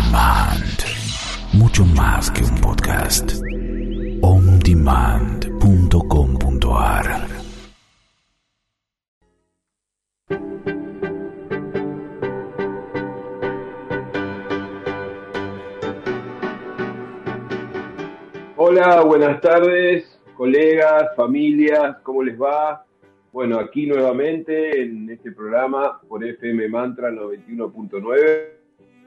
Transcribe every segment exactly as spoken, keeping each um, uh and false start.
Demand. Mucho más que un podcast. on demand punto com punto a r. Hola, buenas tardes, colegas, familias, ¿cómo les va? Bueno, aquí nuevamente en este programa por F M Mantra noventa y uno punto nueve,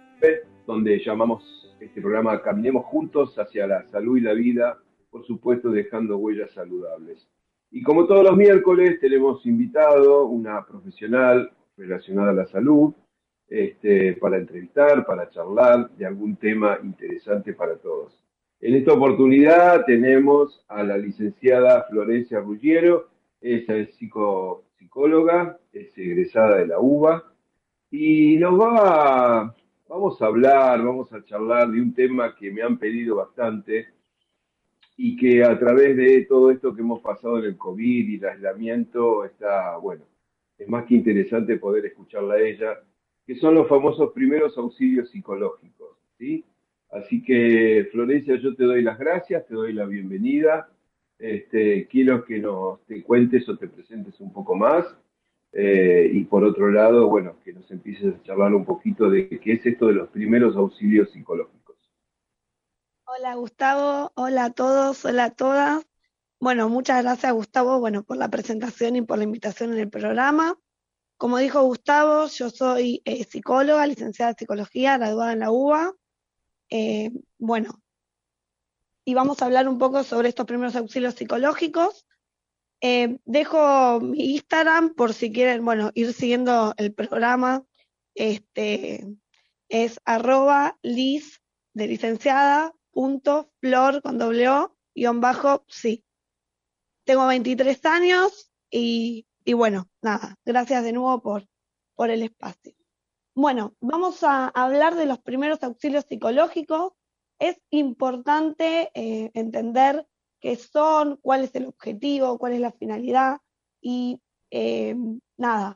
donde llamamos este programa Caminemos Juntos hacia la salud y la vida, por supuesto dejando huellas saludables. Y como todos los miércoles tenemos invitado una profesional relacionada a la salud, este, para entrevistar, para charlar de algún tema interesante para todos. En esta oportunidad tenemos a la licenciada Florencia Ruggiero. Ella es psico, psicóloga, es egresada de la U B A y nos va a, vamos a hablar, vamos a charlar de un tema que me han pedido bastante y que a través de todo esto que hemos pasado en el COVID y el aislamiento está, bueno, es más que interesante poder escucharla a ella, que son los famosos primeros auxilios psicológicos, ¿sí? Así que, Florencia, yo te doy las gracias, te doy la bienvenida. Este, quiero que nos te cuentes o te presentes un poco más. Eh, y por otro lado, bueno, que nos empieces a charlar un poquito de qué es esto de los primeros auxilios psicológicos. Hola Gustavo, hola a todos, hola a todas. Bueno, muchas gracias Gustavo, bueno, por la presentación y por la invitación en el programa. Como dijo Gustavo, yo soy eh, psicóloga, licenciada en psicología, graduada en la U B A. Eh, bueno, y vamos a hablar un poco sobre estos primeros auxilios psicológicos. Eh, dejo mi Instagram por si quieren, bueno, ir siguiendo el programa. Este es arroba lis de licenciada punto flor con doble o guión bajo sí. Tengo veintitrés años y, y bueno, nada, gracias de nuevo por, por el espacio. Bueno, vamos a hablar de los primeros auxilios psicológicos. Es importante eh, entender qué son, cuál es el objetivo, cuál es la finalidad y eh, nada,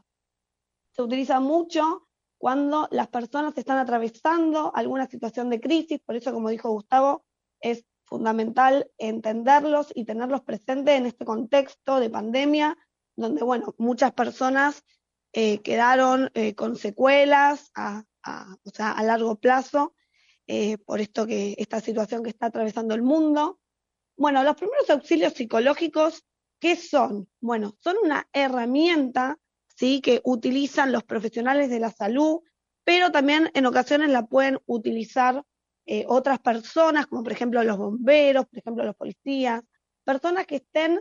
se utiliza mucho cuando las personas están atravesando alguna situación de crisis, por eso, como dijo Gustavo, es fundamental entenderlos y tenerlos presentes en este contexto de pandemia, donde, bueno, muchas personas eh, quedaron eh, con secuelas a, a, o sea, a largo plazo, eh, por esto que, esta situación que está atravesando el mundo. Bueno, los primeros auxilios psicológicos, ¿qué son? Bueno, son una herramienta, ¿sí?, que utilizan los profesionales de la salud, pero también en ocasiones la pueden utilizar eh, otras personas, como por ejemplo los bomberos, por ejemplo los policías, personas que estén,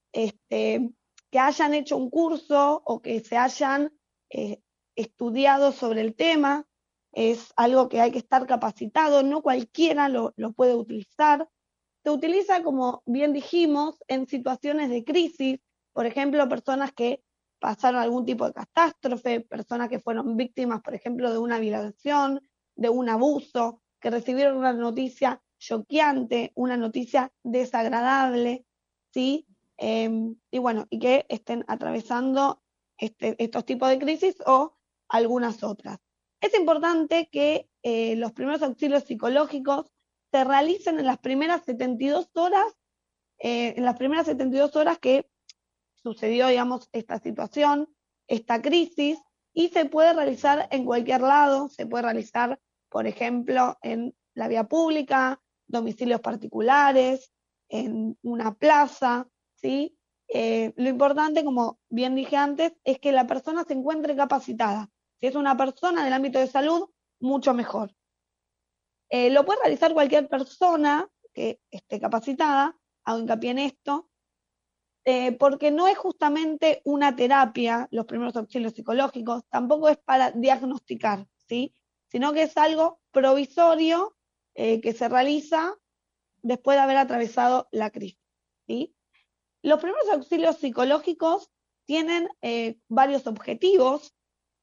este, que hayan hecho un curso o que se hayan eh, estudiado sobre el tema. Es algo que hay que estar capacitado, no cualquiera lo, lo puede utilizar. Se utiliza, como bien dijimos, en situaciones de crisis, por ejemplo, personas que pasaron algún tipo de catástrofe, personas que fueron víctimas, por ejemplo, de una violación, de un abuso, que recibieron una noticia choqueante, una noticia desagradable, ¿sí? Eh, y bueno, y que estén atravesando este, estos tipos de crisis o algunas otras. Es importante que eh, los primeros auxilios psicológicos se realicen en las primeras setenta y dos horas, eh, en las primeras setenta y dos horas que sucedió, digamos, esta situación, esta crisis, y se puede realizar en cualquier lado, se puede realizar, por ejemplo, en la vía pública, domicilios particulares, en una plaza, ¿sí? Eh, lo importante, como bien dije antes, es que la persona se encuentre capacitada. Si es una persona del ámbito de salud, mucho mejor. Eh, lo puede realizar cualquier persona que esté capacitada, hago hincapié en esto, eh, porque no es justamente una terapia, los primeros auxilios psicológicos, tampoco es para diagnosticar, ¿sí?, sino que es algo provisorio eh, que se realiza después de haber atravesado la crisis, ¿sí? Los primeros auxilios psicológicos tienen eh, varios objetivos.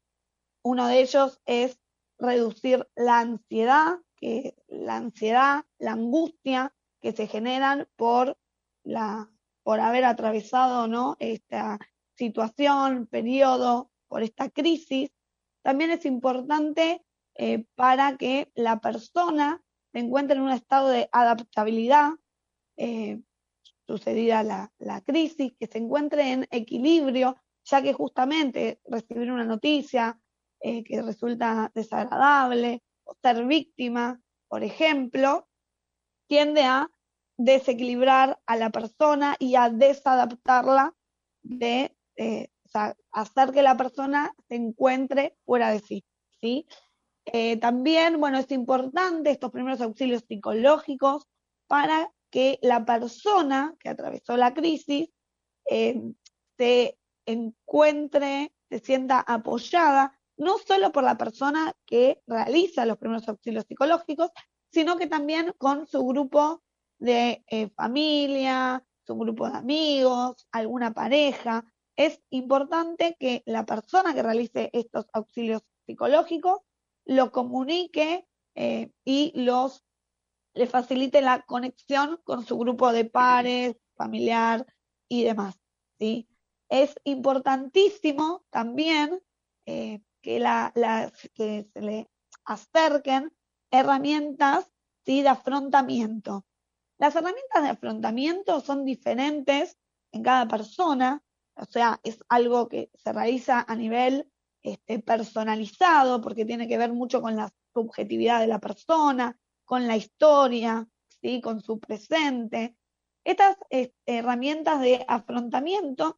Uno de ellos es reducir la ansiedad, que la ansiedad, la angustia que se generan por, la, por haber atravesado, ¿no?, esta situación, periodo, por esta crisis. También es importante eh, para que la persona se encuentre en un estado de adaptabilidad, eh, sucedida la, la crisis, que se encuentre en equilibrio, ya que justamente recibir una noticia eh, que resulta desagradable o ser víctima, por ejemplo, tiende a desequilibrar a la persona y a desadaptarla, de eh, o sea, hacer que la persona se encuentre fuera de sí, ¿sí? Eh, también, bueno, es importante estos primeros auxilios psicológicos para que la persona que atravesó la crisis eh, se encuentre, se sienta apoyada, no solo por la persona que realiza los primeros auxilios psicológicos, sino que también con su grupo de eh, familia, su grupo de amigos, alguna pareja. Es importante que la persona que realice estos auxilios psicológicos lo comunique eh, y los le facilite la conexión con su grupo de pares, familiar y demás, ¿sí? Es importantísimo también eh, que, la, la, que se le acerquen herramientas, ¿sí?, de afrontamiento. Las herramientas de afrontamiento son diferentes en cada persona, o sea, es algo que se realiza a nivel este, personalizado, porque tiene que ver mucho con la subjetividad de la persona, con la historia, ¿sí?, con su presente. Estas eh, herramientas de afrontamiento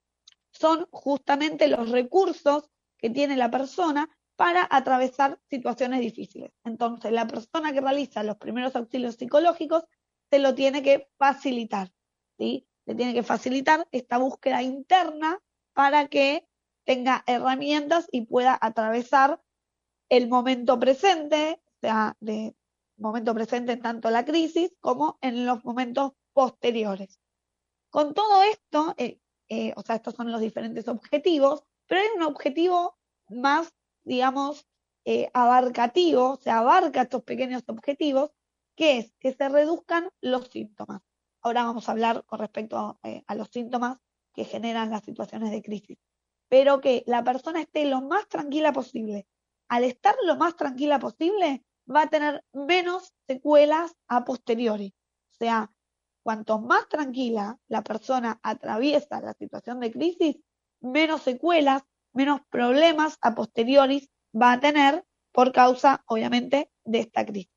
son justamente los recursos que tiene la persona para atravesar situaciones difíciles. Entonces, la persona que realiza los primeros auxilios psicológicos se lo tiene que facilitar, ¿sí? Le tiene que facilitar esta búsqueda interna para que tenga herramientas y pueda atravesar el momento presente, o sea, de momento presente en tanto la crisis como en los momentos posteriores. Con todo esto, eh, eh, o sea, estos son los diferentes objetivos, pero hay un objetivo más, digamos, eh, abarcativo, se abarca estos pequeños objetivos, que es que se reduzcan los síntomas. Ahora vamos a hablar con respecto eh, a los síntomas que generan las situaciones de crisis, pero que la persona esté lo más tranquila posible. Al estar lo más tranquila posible, va a tener menos secuelas a posteriori. O sea, cuanto más tranquila la persona atraviesa la situación de crisis, menos secuelas, menos problemas a posteriori va a tener por causa, obviamente, de esta crisis.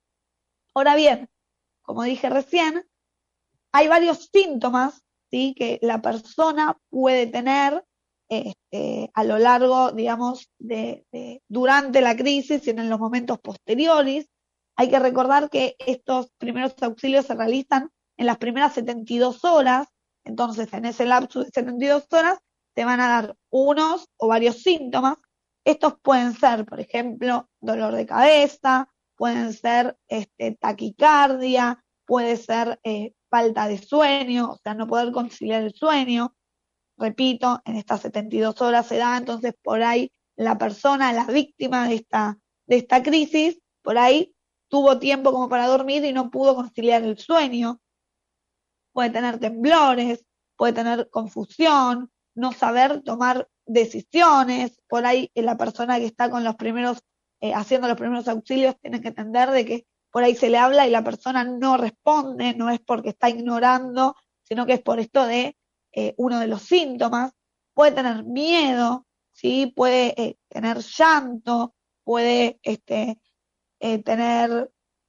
Ahora bien, como dije recién, hay varios síntomas, ¿sí?, que la persona puede tener este, a lo largo, digamos, de, de, durante la crisis y en los momentos posteriores. Hay que recordar que estos primeros auxilios se realizan en las primeras setenta y dos horas, entonces en ese lapso de setenta y dos horas te van a dar unos o varios síntomas. Estos pueden ser, por ejemplo, dolor de cabeza, pueden ser este, taquicardia, puede ser eh, falta de sueño, o sea, no poder conciliar el sueño. Repito, en estas setenta y dos horas se da, entonces por ahí la persona, la víctima de esta, de esta crisis, por ahí tuvo tiempo como para dormir y no pudo conciliar el sueño. Puede tener temblores, puede tener confusión, no saber tomar decisiones. Por ahí la persona que está con los primeros, eh, haciendo los primeros auxilios, tiene que entender de que por ahí se le habla y la persona no responde, no es porque está ignorando, sino que es por esto de eh, uno de los síntomas. Puede tener miedo, ¿sí? Puede eh, tener llanto, puede este, eh, tener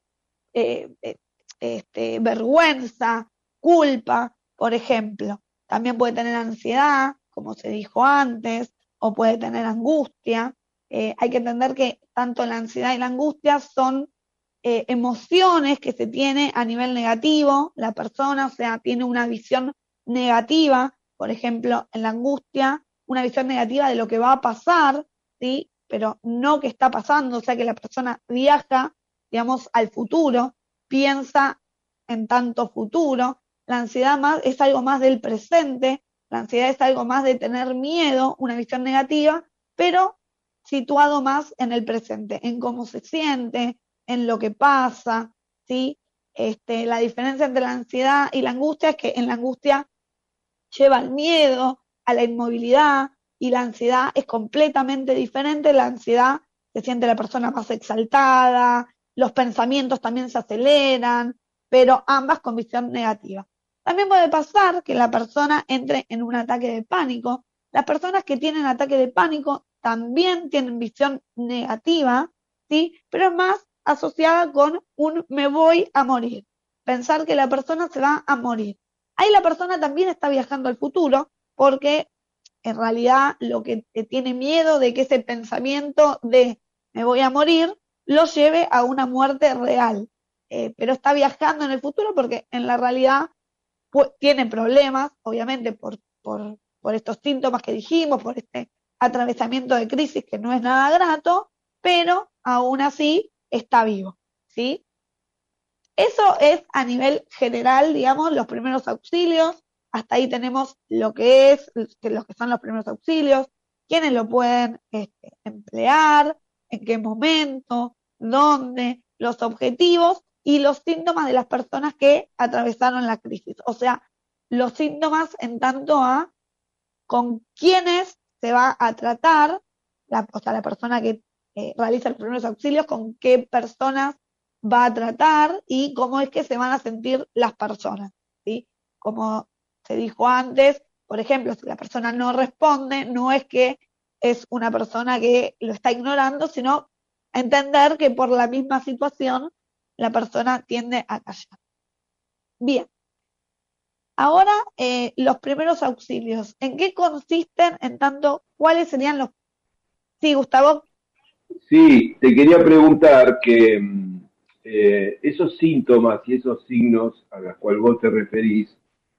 eh, eh, este, vergüenza, culpa, por ejemplo. También puede tener ansiedad, como se dijo antes, o puede tener angustia. Eh, hay que entender que tanto la ansiedad y la angustia son eh, emociones que se tiene a nivel negativo, la persona, o sea, tiene una visión negativa, por ejemplo, en la angustia, una visión negativa de lo que va a pasar, ¿sí? Pero no que está pasando, o sea que la persona viaja, digamos, al futuro, piensa en tanto futuro. La ansiedad más, es algo más del presente, la ansiedad es algo más de tener miedo, una visión negativa, pero situado más en el presente, en cómo se siente, en lo que pasa, ¿sí? Este, la diferencia entre la ansiedad y la angustia es que en la angustia lleva al miedo, a la inmovilidad, y la ansiedad es completamente diferente. La ansiedad se siente la persona más exaltada, los pensamientos también se aceleran, pero ambas con visión negativa. También puede pasar que la persona entre en un ataque de pánico. Las personas que tienen ataque de pánico también tienen visión negativa, ¿sí? Pero es más asociada con un me voy a morir. Pensar que la persona se va a morir. Ahí la persona también está viajando al futuro porque en realidad lo que tiene miedo de que ese pensamiento de me voy a morir lo lleve a una muerte real. Eh, pero está viajando en el futuro porque en la realidad pues, tiene problemas, obviamente por, por, por estos síntomas que dijimos, por este atravesamiento de crisis que no es nada grato, pero aún así está vivo, ¿sí? Eso es a nivel general, digamos, los primeros auxilios. Hasta ahí tenemos lo que es, los que son los primeros auxilios, quiénes lo pueden este, emplear, en qué momento, dónde, los objetivos y los síntomas de las personas que atravesaron la crisis. O sea, los síntomas en tanto a con quiénes se va a tratar, la, o sea, la persona que eh, realiza los primeros auxilios, con qué personas va a tratar y cómo es que se van a sentir las personas, ¿sí? Como se dijo antes, por ejemplo, si la persona no responde, no es que es una persona que lo está ignorando, sino entender que por la misma situación la persona tiende a callar. Bien. Ahora, eh, los primeros auxilios. ¿En qué consisten? En tanto, ¿cuáles serían los...? Sí, Gustavo. Sí, te quería preguntar que eh, esos síntomas y esos signos a los cuales vos te referís,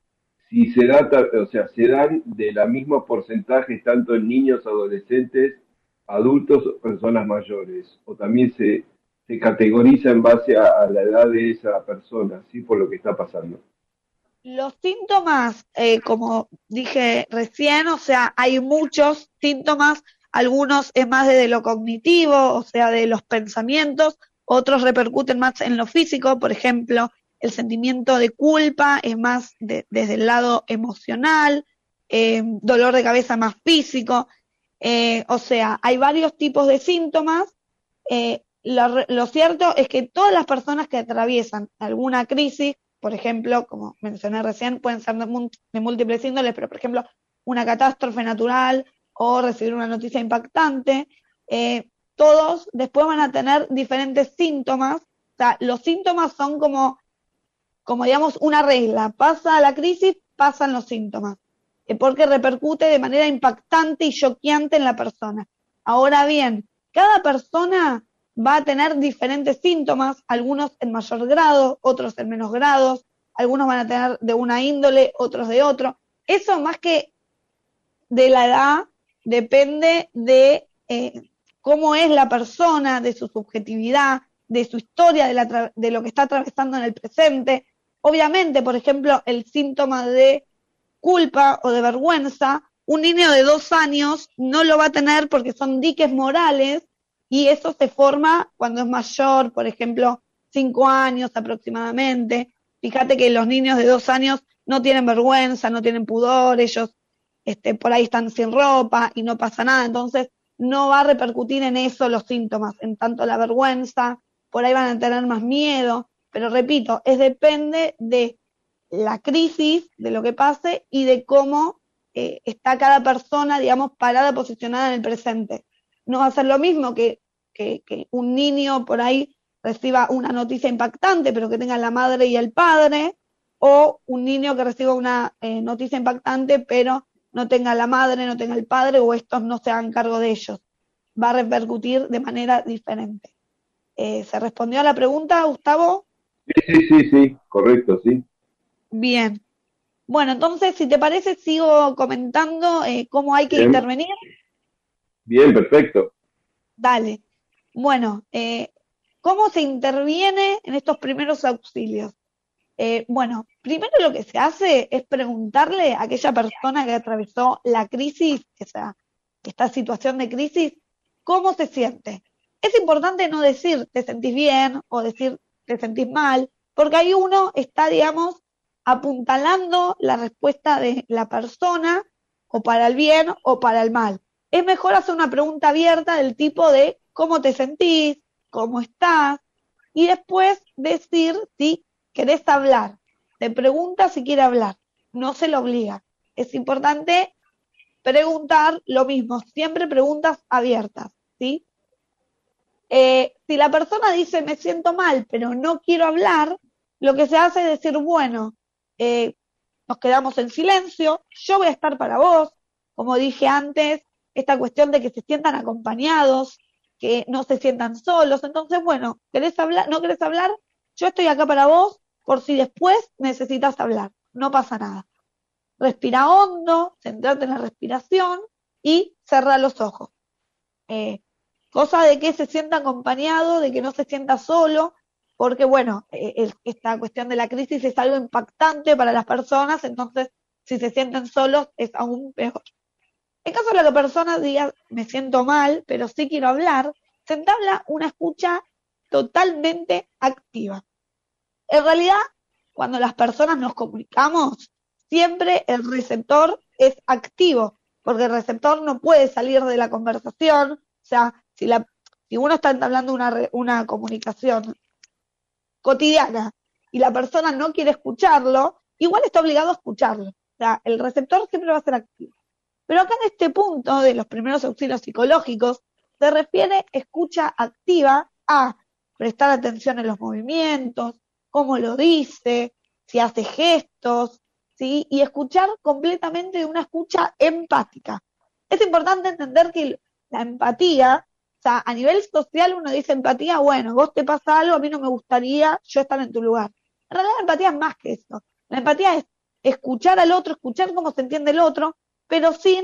si se da, o sea, se dan de la misma porcentaje tanto en niños, adolescentes, adultos o personas mayores, o también se, se categoriza en base a, a la edad de esa persona, ¿sí? Por lo que está pasando. Los síntomas, eh, como dije recién, o sea, hay muchos síntomas, algunos es más de lo cognitivo, o sea, de los pensamientos, otros repercuten más en lo físico, por ejemplo, el sentimiento de culpa es más de, desde el lado emocional, eh, dolor de cabeza más físico, eh, o sea, hay varios tipos de síntomas. Eh, lo, lo cierto es que todas las personas que atraviesan alguna crisis, por ejemplo, como mencioné recién, pueden ser de, de múltiples índoles, pero por ejemplo, una catástrofe natural o recibir una noticia impactante, eh, todos después van a tener diferentes síntomas. O sea, los síntomas son como, como digamos, una regla. Pasa la crisis, pasan los síntomas, eh, porque repercute de manera impactante y choqueante en la persona. Ahora bien, cada persona va a tener diferentes síntomas, algunos en mayor grado, otros en menos grados, algunos van a tener de una índole, otros de otro. Eso más que de la edad depende de eh, cómo es la persona, de su subjetividad, de su historia, de, la de lo que está atravesando en el presente. Obviamente, por ejemplo, el síntoma de culpa o de vergüenza, un niño de dos años no lo va a tener porque son diques morales y eso se forma cuando es mayor, por ejemplo, cinco años aproximadamente. Fíjate que los niños de dos años no tienen vergüenza, no tienen pudor, ellos este, por ahí están sin ropa y no pasa nada, entonces no va a repercutir en eso los síntomas, en tanto la vergüenza, por ahí van a tener más miedo, pero repito, es depende de la crisis, de lo que pase y de cómo eh, está cada persona, digamos, parada, posicionada en el presente. No va a ser lo mismo que, que, que un niño por ahí reciba una noticia impactante, pero que tenga la madre y el padre, o un niño que reciba una eh, noticia impactante, pero no tenga la madre, no tenga el padre, o estos no se hagan cargo de ellos. Va a repercutir de manera diferente. Eh, ¿Se respondió a la pregunta, Gustavo? Sí, sí, sí, sí, correcto, sí. Bien. Bueno, entonces, si te parece, sigo comentando eh, cómo hay que Bien. intervenir. Bien, perfecto. Dale. Bueno, eh, ¿cómo se interviene en estos primeros auxilios? Eh, bueno, primero lo que se hace es preguntarle a aquella persona que atravesó la crisis, esa, esta situación de crisis, ¿cómo se siente? Es importante no decir te sentís bien o decir te sentís mal, porque ahí uno está, digamos, apuntalando la respuesta de la persona o para el bien o para el mal. Es mejor hacer una pregunta abierta del tipo de cómo te sentís, cómo estás, y después decir si querés hablar. Te pregunta si quiere hablar, no se lo obliga. Es importante preguntar lo mismo, siempre preguntas abiertas, ¿sí? Eh, si la persona dice me siento mal, pero no quiero hablar, lo que se hace es decir, bueno, eh, nos quedamos en silencio, yo voy a estar para vos, como dije antes, esta cuestión de que se sientan acompañados, que no se sientan solos, entonces, bueno, ¿querés hablar? ¿No querés hablar? Yo estoy acá para vos, por si después necesitas hablar, no pasa nada. Respira hondo, centrate en la respiración y cerrá los ojos. Eh, cosa de que se sienta acompañado, de que no se sienta solo, porque bueno, eh, esta cuestión de la crisis es algo impactante para las personas, entonces si se sienten solos es aún peor. En caso de que la persona diga me siento mal, pero sí quiero hablar, se entabla una escucha totalmente activa. En realidad, cuando las personas nos comunicamos, siempre el receptor es activo, porque el receptor no puede salir de la conversación. O sea, si, la, si uno está entablando una, una comunicación cotidiana y la persona no quiere escucharlo, igual está obligado a escucharlo. O sea, el receptor siempre va a ser activo. Pero acá en este punto de los primeros auxilios psicológicos, se refiere escucha activa a prestar atención en los movimientos, cómo lo dice, si hace gestos, ¿sí? Y escuchar completamente de una escucha empática. Es importante entender que la empatía, o sea, a nivel social uno dice empatía, bueno, vos te pasa algo, a mí no me gustaría yo estar en tu lugar. En realidad la empatía es más que eso. La empatía es escuchar al otro, escuchar cómo se entiende el otro, pero sin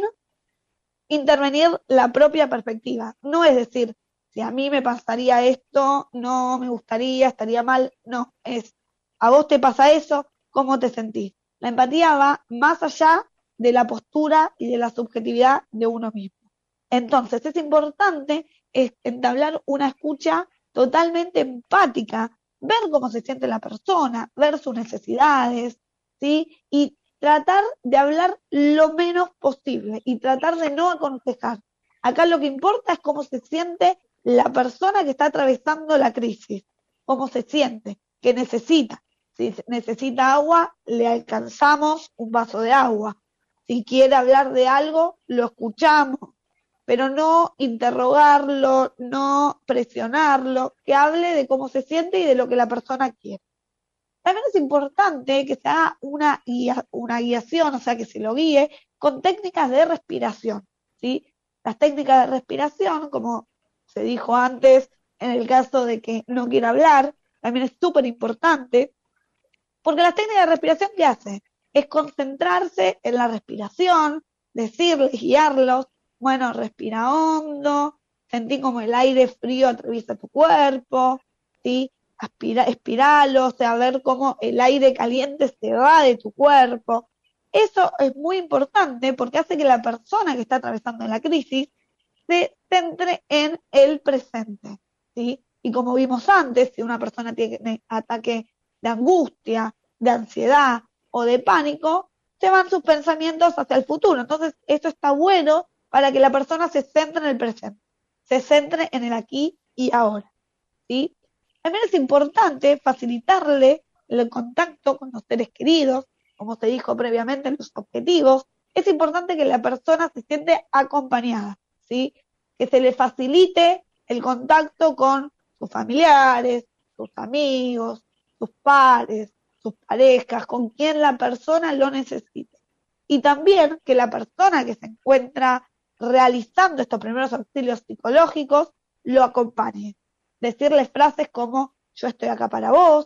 intervenir la propia perspectiva. No es decir, si a mí me pasaría esto, no me gustaría, estaría mal. No, es, a vos te pasa eso, ¿cómo te sentís? La empatía va más allá de la postura y de la subjetividad de uno mismo. Entonces, es importante entablar una escucha totalmente empática, ver cómo se siente la persona, ver sus necesidades, ¿sí? Y tratar de hablar lo menos posible y tratar de no aconsejar. Acá lo que importa es cómo se siente la persona que está atravesando la crisis, cómo se siente, qué necesita. Si necesita agua, le alcanzamos un vaso de agua. Si quiere hablar de algo, lo escuchamos, pero no interrogarlo, no presionarlo, que hable de cómo se siente y de lo que la persona quiere. También es importante que se haga una, guía, una guiación, o sea, que se lo guíe con técnicas de respiración, ¿sí? Las técnicas de respiración, como se dijo antes, en el caso de que no quiera hablar, también es súper importante, porque las técnicas de respiración, ¿qué hacen? Es concentrarse en la respiración, decirles, guiarlos, bueno, respira hondo, sentí como el aire frío atraviesa tu cuerpo, ¿sí? Aspira, espiralo, o sea, ver cómo el aire caliente se va de tu cuerpo. Eso es muy importante porque hace que la persona que está atravesando la crisis se centre en el presente, ¿sí? Y como vimos antes, si una persona tiene ataque de angustia, de ansiedad o de pánico, se van sus pensamientos hacia el futuro. Entonces, esto está bueno para que la persona se centre en el presente, se centre en el aquí y ahora, ¿sí? También es importante facilitarle el contacto con los seres queridos, como se dijo previamente en los objetivos. Es importante que la persona se siente acompañada, ¿sí? Que se le facilite el contacto con sus familiares, sus amigos, sus padres, sus parejas, con quien la persona lo necesite. Y también que la persona que se encuentra realizando estos primeros auxilios psicológicos lo acompañe. Decirles frases como yo estoy acá para vos,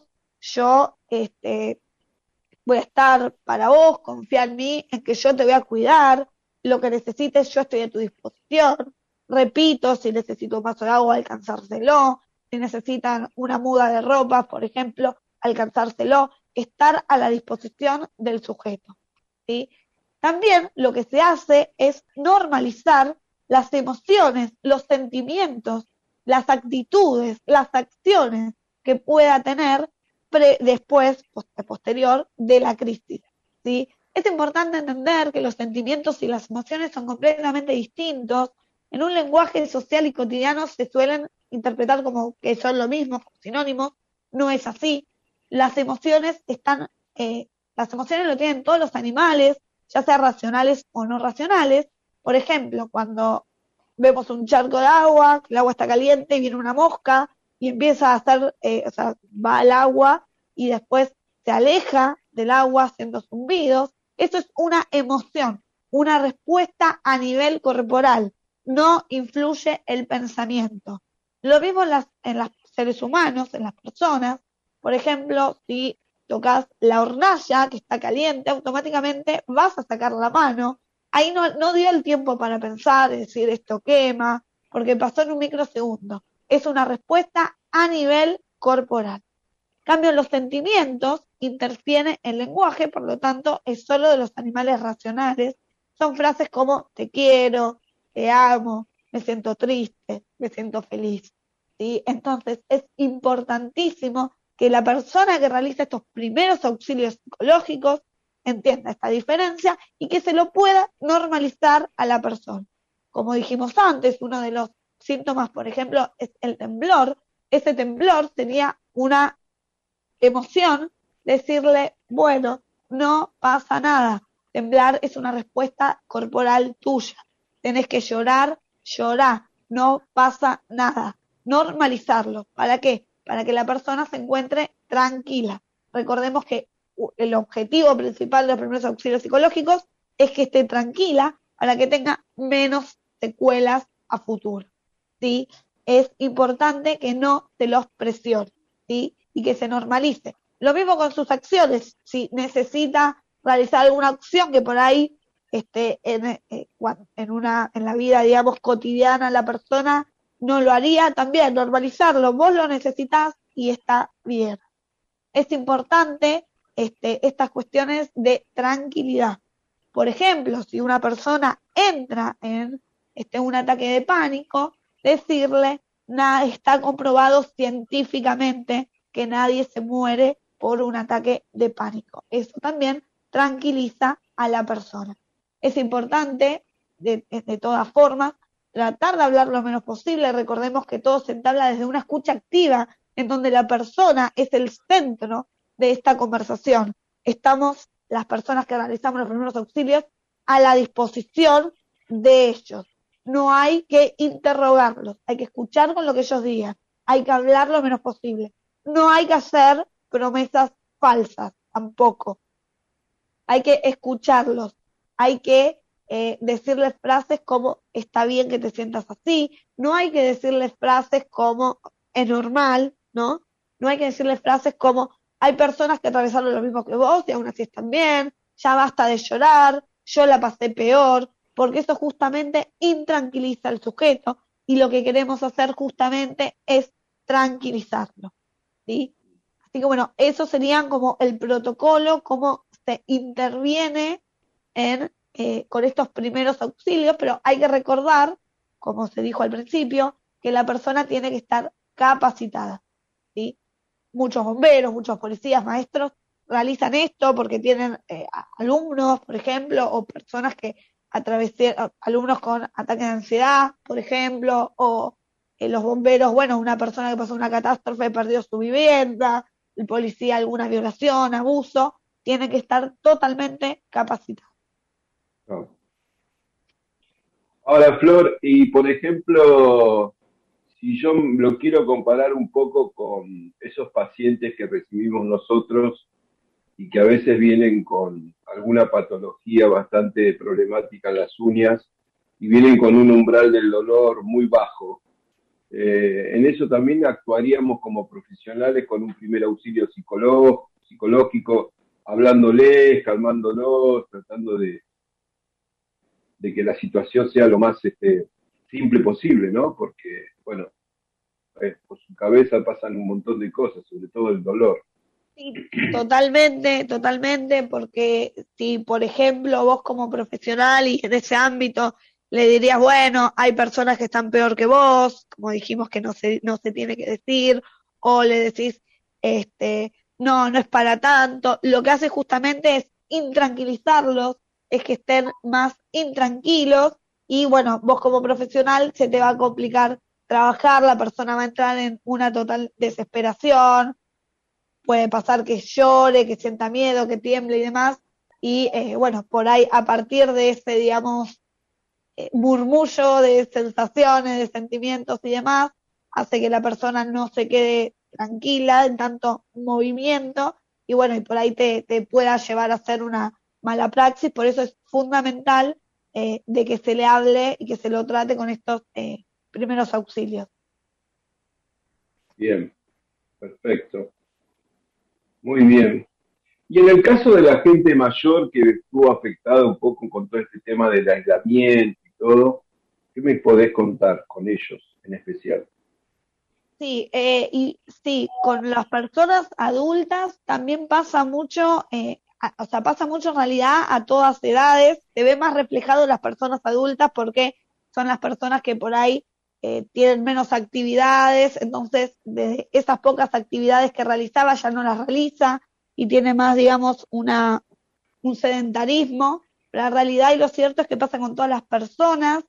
yo este, voy a estar para vos, confía en mí, en que yo te voy a cuidar, lo que necesites yo estoy a tu disposición. Repito, si necesito un vaso de agua, alcanzárselo, si necesitan una muda de ropa, por ejemplo, alcanzárselo, estar a la disposición del sujeto, ¿sí? También lo que se hace es normalizar las emociones, los sentimientos, las actitudes, las acciones que pueda tener pre, después, posterior de la crisis, ¿sí? Es importante entender que los sentimientos y las emociones son completamente distintos, en un lenguaje social y cotidiano se suelen interpretar como que son lo mismo, como sinónimos. No es así. Las emociones están, eh, las emociones lo tienen todos los animales, ya sea racionales o no racionales. Por ejemplo, cuando vemos un charco de agua, el agua está caliente y viene una mosca y empieza a hacer, eh, o sea, va al agua y después se aleja del agua haciendo zumbidos. Eso es una emoción, una respuesta a nivel corporal. No influye el pensamiento. Lo mismo en, las, en los seres humanos, en las personas. Por ejemplo, si tocas la hornalla que está caliente, automáticamente vas a sacar la mano. Ahí no, no dio el tiempo para pensar, es decir, esto quema, porque pasó en un microsegundo. Es una respuesta a nivel corporal. En cambio, los sentimientos interfieren el lenguaje, por lo tanto, es solo de los animales racionales. Son frases como te quiero, te amo, me siento triste, me siento feliz. ¿Sí? Entonces, es importantísimo que la persona que realiza estos primeros auxilios psicológicos entienda esta diferencia y que se lo pueda normalizar a la persona. Como dijimos antes, uno de los síntomas, por ejemplo, es el temblor. Ese temblor sería una emoción, decirle, bueno, no pasa nada. Temblar es una respuesta corporal tuya. Tenés que llorar, llorar, no pasa nada. Normalizarlo. ¿Para qué? Para que la persona se encuentre tranquila. Recordemos que el objetivo principal de los primeros auxilios psicológicos es que esté tranquila para que tenga menos secuelas a futuro, ¿sí? Es importante que no se los presione, ¿sí? Y que se normalice. Lo mismo con sus acciones. Si necesita realizar alguna acción que por ahí este, en, eh, en, una, en la vida, digamos, cotidiana la persona no lo haría, también normalizarlo. Vos lo necesitas y está bien. Es importante este, estas cuestiones de tranquilidad. Por ejemplo, si una persona entra en este, un ataque de pánico, decirle, nada, está comprobado científicamente que nadie se muere por un ataque de pánico. Eso también tranquiliza a la persona. Es importante, de, de todas formas, tratar de hablar lo menos posible. Recordemos que todo se entabla desde una escucha activa, en donde la persona es el centro de esta conversación. Estamos, las personas que realizamos los primeros auxilios, a la disposición de ellos. No hay que interrogarlos, hay que escuchar con lo que ellos digan, hay que hablar lo menos posible. No hay que hacer promesas falsas, tampoco. Hay que escucharlos, hay que eh, decirles frases como está bien que te sientas así, no hay que decirles frases como es normal, ¿no? No hay que decirles frases como hay personas que atravesaron lo mismo que vos y aún así están bien, ya basta de llorar, yo la pasé peor, porque eso justamente intranquiliza al sujeto y lo que queremos hacer justamente es tranquilizarlo, ¿sí? Así que bueno, eso serían como el protocolo, cómo se interviene en, eh, con estos primeros auxilios, pero hay que recordar, como se dijo al principio, que la persona tiene que estar capacitada, ¿sí? Muchos bomberos, muchos policías, maestros realizan esto porque tienen eh, alumnos, por ejemplo, o personas que atravesaron, alumnos con ataques de ansiedad, por ejemplo, o eh, los bomberos, bueno, una persona que pasó una catástrofe perdió su vivienda, el policía alguna violación, abuso, tiene que estar totalmente capacitado. No. Ahora, Flor, y por ejemplo, si yo lo quiero comparar un poco con esos pacientes que recibimos nosotros y que a veces vienen con alguna patología bastante problemática en las uñas y vienen con un umbral del dolor muy bajo, eh, en eso también actuaríamos como profesionales con un primer auxilio psicológico, psicológico hablándoles, calmándolos, tratando de, de que la situación sea lo más este, simple posible, ¿no? Porque, bueno, eh, por su cabeza pasan un montón de cosas, sobre todo el dolor. Sí, totalmente, totalmente, porque si, por ejemplo, vos como profesional y en ese ámbito le dirías, bueno, hay personas que están peor que vos, como dijimos que no se, no se tiene que decir, o le decís, este, no, no es para tanto, lo que hace justamente es intranquilizarlos, es que estén más intranquilos y bueno, vos como profesional se te va a complicar trabajar, la persona va a entrar en una total desesperación, puede pasar que llore, que sienta miedo, que tiemble y demás, y eh, bueno, por ahí a partir de ese, digamos, eh, murmullo de sensaciones, de sentimientos y demás, hace que la persona no se quede tranquila en tanto movimiento, y bueno, y por ahí te, te pueda llevar a hacer una mala praxis, por eso es fundamental eh, de que se le hable y que se lo trate con estos eh, primeros auxilios. Bien, perfecto. Muy bien. Y en el caso de la gente mayor que estuvo afectada un poco con todo este tema del aislamiento y todo, ¿qué me podés contar con ellos en especial? Sí, eh, y sí, con las personas adultas también pasa mucho, eh, a- o sea, pasa mucho en realidad a todas edades, se ve más reflejado en las personas adultas porque son las personas que por ahí eh, tienen menos actividades, entonces de esas pocas actividades que realizaba ya no las realiza y tiene más, digamos, una, un sedentarismo. La realidad y lo cierto es que pasa con todas las personas,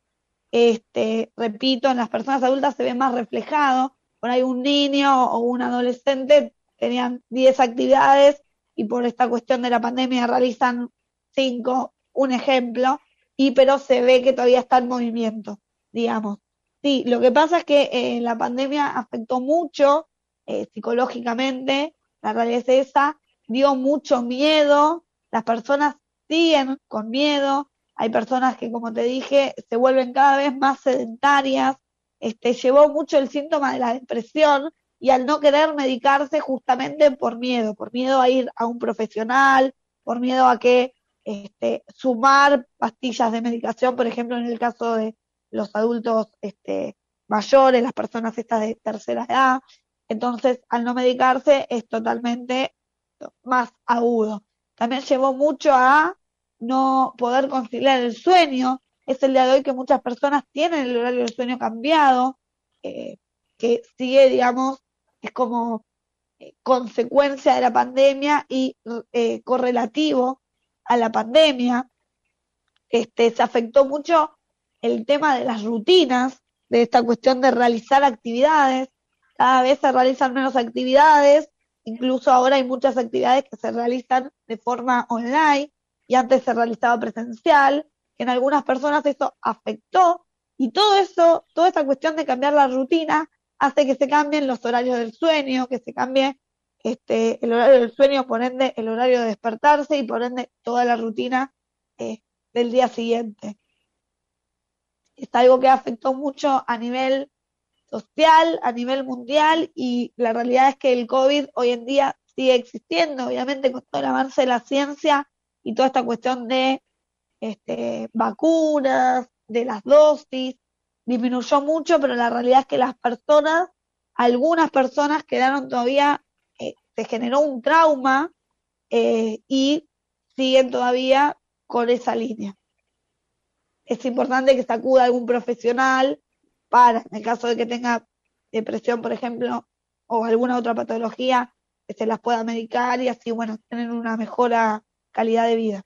este, repito, en las personas adultas se ve más reflejado. Por ahí un niño o un adolescente tenían diez actividades y por esta cuestión de la pandemia realizan cinco, un ejemplo, y pero se ve que todavía está en movimiento, digamos. Sí, lo que pasa es que eh, la pandemia afectó mucho eh, psicológicamente, la realidad es esa, dio mucho miedo, las personas siguen con miedo, hay personas que, como te dije, se vuelven cada vez más sedentarias, este, llevó mucho el síntoma de la depresión y al no querer medicarse justamente por miedo, por miedo a ir a un profesional, por miedo a que este, sumar pastillas de medicación, por ejemplo, en el caso de los adultos este, mayores, las personas estas de tercera edad, entonces al no medicarse es totalmente más agudo. También llevó mucho a no poder conciliar el sueño. Es el día de hoy que muchas personas tienen el horario del sueño cambiado, eh, que sigue, digamos, es como eh, consecuencia de la pandemia y eh, correlativo a la pandemia. Este, se afectó mucho el tema de las rutinas, de esta cuestión de realizar actividades. Cada vez se realizan menos actividades, incluso ahora hay muchas actividades que se realizan de forma online y antes se realizaba presencial, que en algunas personas eso afectó y todo eso, toda esta cuestión de cambiar la rutina hace que se cambien los horarios del sueño, que se cambie este, el horario del sueño, por ende el horario de despertarse y por ende toda la rutina eh, del día siguiente. Es algo que afectó mucho a nivel social, a nivel mundial, y la realidad es que el COVID hoy en día sigue existiendo, obviamente con todo el avance de la ciencia y toda esta cuestión de este, vacunas, de las dosis, disminuyó mucho, pero la realidad es que las personas, algunas personas quedaron todavía, eh, se generó un trauma eh, y siguen todavía con esa línea. Es importante que se acuda a algún profesional para, en el caso de que tenga depresión, por ejemplo, o alguna otra patología, que se las pueda medicar y así, bueno, tener una mejora calidad de vida.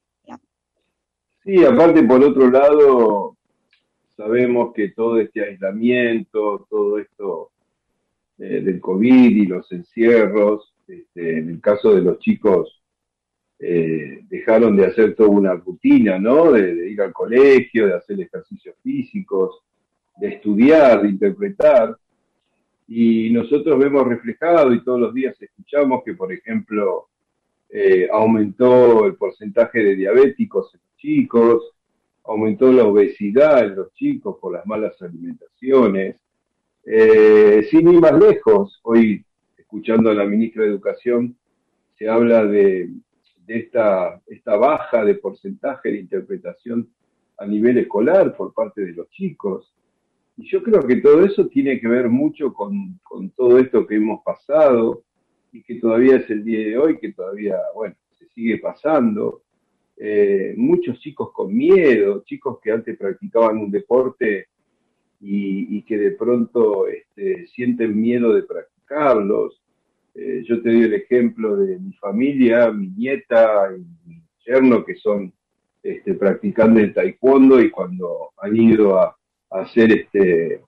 Sí, aparte por otro lado, sabemos que todo este aislamiento, todo esto eh, del COVID y los encierros, este, en el caso de los chicos, eh, dejaron de hacer toda una rutina, ¿no? De, de ir al colegio, de hacer ejercicios físicos, de estudiar, de interpretar. Y nosotros vemos reflejado y todos los días escuchamos que, por ejemplo, eh, aumentó el porcentaje de diabéticos en los chicos, aumentó la obesidad en los chicos por las malas alimentaciones. Eh, sin ir más lejos, hoy, escuchando a la ministra de Educación, se habla de, de esta, esta baja de porcentaje de interpretación a nivel escolar por parte de los chicos. Y yo creo que todo eso tiene que ver mucho con, con todo esto que hemos pasado y que todavía es el día de hoy, que todavía, bueno, se sigue pasando. Eh, muchos chicos con miedo, chicos que antes practicaban un deporte y, y que de pronto este, sienten miedo de practicarlos. Eh, yo te doy el ejemplo de mi familia, mi nieta y mi yerno, que son este, practicando el taekwondo, y cuando han ido a, a hacer este,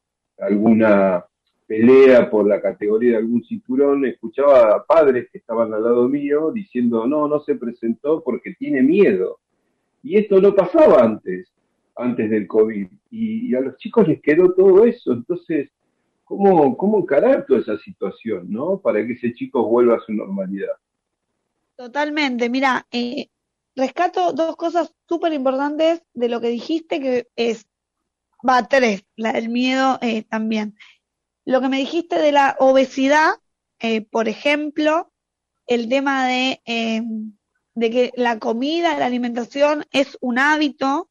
alguna pelea por la categoría de algún cinturón, escuchaba a padres que estaban al lado mío diciendo, no, no se presentó porque tiene miedo. Y esto no pasaba antes, antes del COVID. Y, y a los chicos les quedó todo eso. Entonces, ¿cómo, cómo encarar toda esa situación, ¿no? Para que ese chico vuelva a su normalidad. Totalmente, mira, eh, rescato dos cosas súper importantes de lo que dijiste, que es, va, tres, la del miedo eh, también. Lo que me dijiste de la obesidad, eh, por ejemplo, el tema de, eh, de que la comida, la alimentación es un hábito,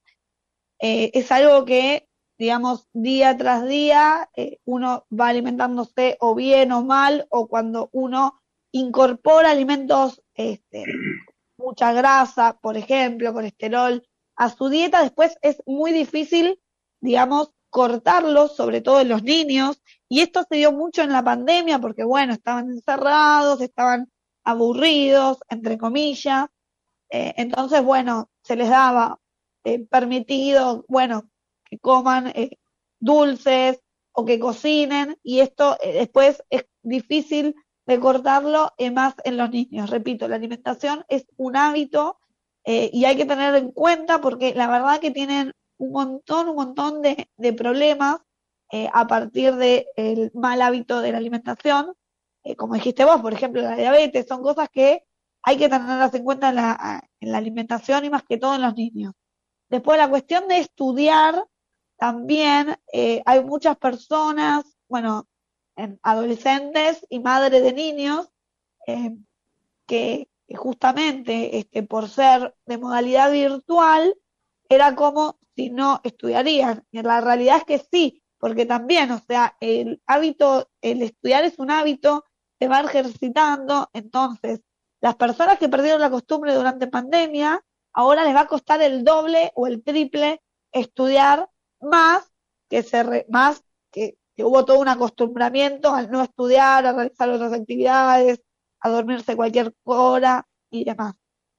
eh, es algo que, digamos, día tras día eh, uno va alimentándose o bien o mal, o cuando uno incorpora alimentos, este, mucha grasa, por ejemplo, colesterol, a su dieta, después es muy difícil, digamos, cortarlos, sobre todo en los niños, y esto se dio mucho en la pandemia porque, bueno, estaban encerrados, estaban aburridos, entre comillas, eh, entonces, bueno, se les daba eh, permitido, bueno, que coman eh, dulces o que cocinen, y esto eh, después es difícil de cortarlo, eh, más en los niños. Repito, la alimentación es un hábito eh, y hay que tener en cuenta porque la verdad que tienen un montón, un montón de, de problemas eh, a partir del mal hábito de la alimentación. Eh, como dijiste vos, por ejemplo, la diabetes, son cosas que hay que tenerlas en cuenta en la, en la alimentación y más que todo en los niños. Después, la cuestión de estudiar, también eh, hay muchas personas, bueno, en adolescentes y madres de niños, eh, que, que justamente este, por ser de modalidad virtual, era como si no estudiarían. Y la realidad es que sí, porque también, o sea, el hábito, el estudiar es un hábito, se va ejercitando, entonces, las personas que perdieron la costumbre durante pandemia, ahora les va a costar el doble o el triple estudiar, más que se re, más que, que hubo todo un acostumbramiento al no estudiar, a realizar otras actividades, a dormirse cualquier hora y demás.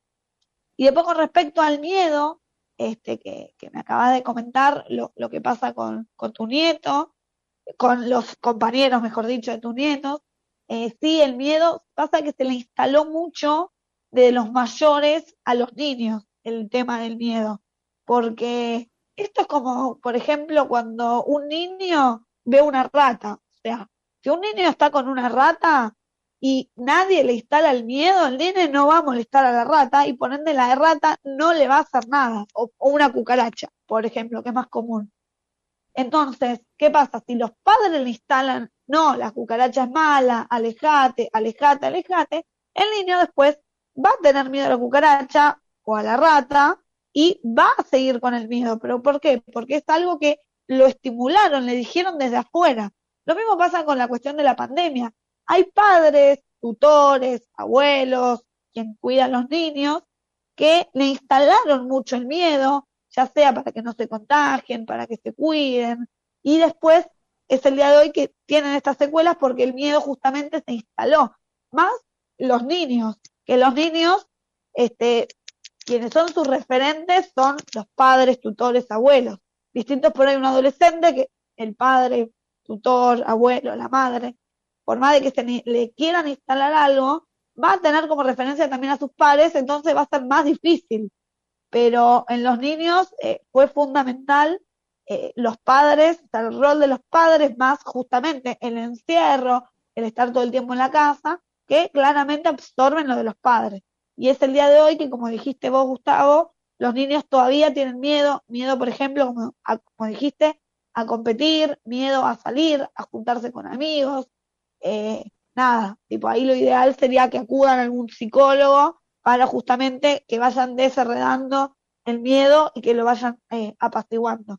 Y después con respecto al miedo, este que, que me acabas de comentar, lo, lo que pasa con, con tu nieto, con los compañeros, mejor dicho, de tus nietos, eh, sí, el miedo pasa que se le instaló mucho de los mayores a los niños, el tema del miedo, porque esto es como, por ejemplo, cuando un niño ve una rata, o sea, si un niño está con una rata y nadie le instala el miedo, el nene no va a molestar a la rata y por ende la rata no le va a hacer nada, o, o una cucaracha, por ejemplo, que es más común. Entonces, ¿qué pasa? Si los padres le instalan, no, la cucaracha es mala, alejate, alejate, alejate, el niño después va a tener miedo a la cucaracha o a la rata y va a seguir con el miedo. ¿Pero por qué? Porque es algo que lo estimularon, le dijeron desde afuera. Lo mismo pasa con la cuestión de la pandemia. Hay padres, tutores, abuelos, quien cuida a los niños, que le instalaron mucho el miedo, ya sea para que no se contagien, para que se cuiden, y después es el día de hoy que tienen estas secuelas porque el miedo justamente se instaló, más los niños, que los niños, este, quienes son sus referentes son los padres, tutores, abuelos, distintos por ahí un adolescente que el padre, tutor, abuelo, la madre, por más de que se le quieran instalar algo, va a tener como referencia también a sus padres, entonces va a ser más difícil. Pero en los niños eh, fue fundamental eh, los padres, el rol de los padres, más justamente el encierro, el estar todo el tiempo en la casa, que claramente absorben lo de los padres. Y es el día de hoy que, como dijiste vos, Gustavo, los niños todavía tienen miedo, miedo, por ejemplo, como, a, como dijiste, a competir, miedo a salir, a juntarse con amigos, eh, nada, tipo ahí lo ideal sería que acudan a algún psicólogo para justamente que vayan desenredando el miedo y que lo vayan eh, apaciguando.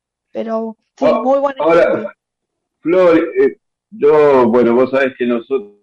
Pero sí, muy buen ejemplo. Ahora, Flor, eh, yo, bueno, vos sabés que nosotros